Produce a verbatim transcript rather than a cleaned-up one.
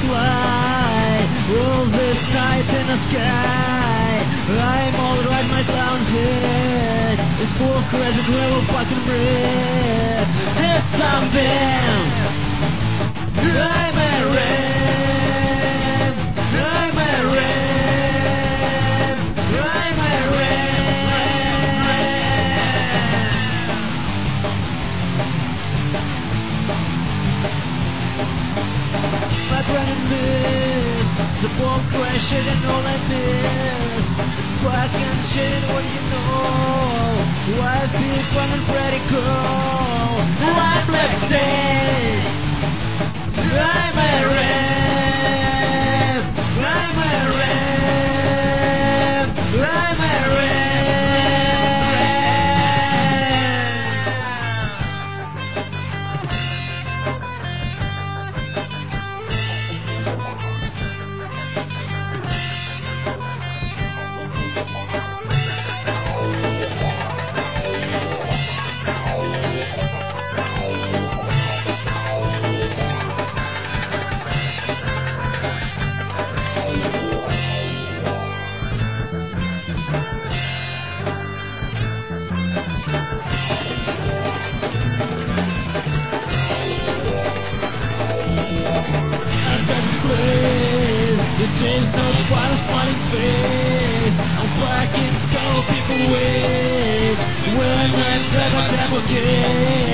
fly, roll this night in the sky. I'm alright, my down head is full credit, level fucking red. Hit something. I'm a ram. I'm a ram. I'm a ram. My running mist, the bomb crashing and all I miss. Fucking shit, what do you know? Why people and Freddy go? I'm Black State. I'm a ram. I'm a ram. I'm a James knows what a smiling face. I'm fucking skull people wait. When I'm dead, I'm okay.